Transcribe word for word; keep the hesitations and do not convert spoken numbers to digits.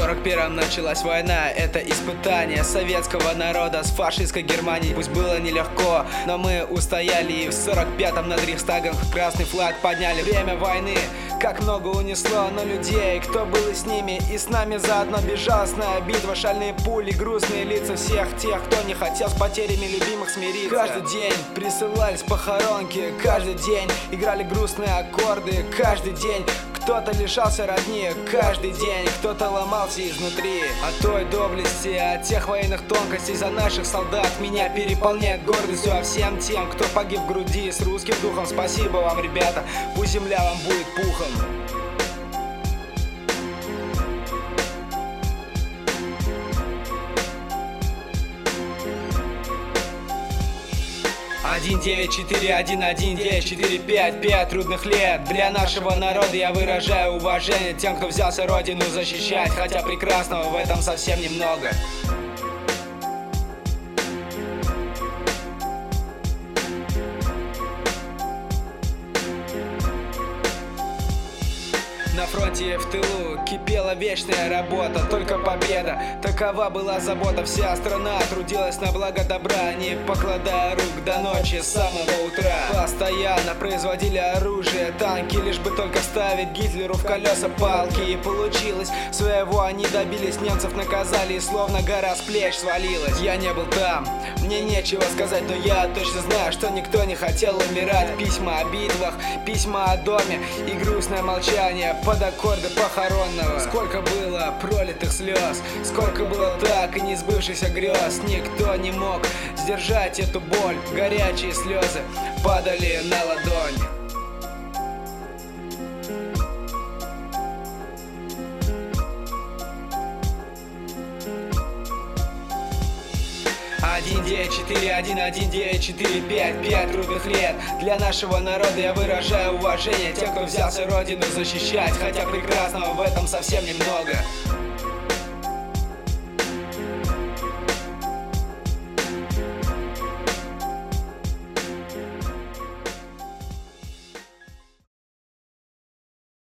сорок первом началась война, это испытание советского народа с фашистской Германией. Пусть было нелегко, но мы устояли, и в сорок пятом над Рейхстагом красный флаг подняли. Время войны как много унесло, но людей, кто был и с ними, и с нами заодно. Безжалостная битва, шальные пули, грустные лица всех тех, кто не хотел с потерями любимых смириться. Каждый день присылались похоронки, каждый день играли грустные аккорды, каждый день кто-то лишался родни, каждый день кто-то ломался изнутри. От той доблести, от тех военных тонкостей за наших солдат меня переполняет гордостью. А всем тем, кто погиб в груди с русским духом, спасибо вам, ребята, пусть земля вам будет пухом. Один девять четыре один один девять четыре пять пять трудных лет для нашего народа. Я выражаю уважение тем, кто взялся родину защищать, хотя прекрасного в этом совсем немного. На фронте в тылу кипела вечная работа, только победа, такова была забота. Вся страна трудилась на благо добра, не покладая рук до ночи, с самого утра. Постоянно производили оружие, танки, лишь бы только вставить Гитлеру в колеса палки. И получилось, своего они добились, немцев наказали, и словно гора с плеч свалилась. Я не был там, мне нечего сказать, но я точно знаю, что никто не хотел умирать. Письма о битвах, письма о доме и грустное молчание под аккорды похоронного. Сколько было пролитых слез, сколько было так и не сбывшихся грез. Никто не мог сдержать эту боль, горячие слезы падали на ладонь. Один девять четыре один один девять четыре пять пять трудных лет для нашего народа. Я выражаю уважение тем, кто взялся родину защищать, хотя прекрасного в этом совсем немного.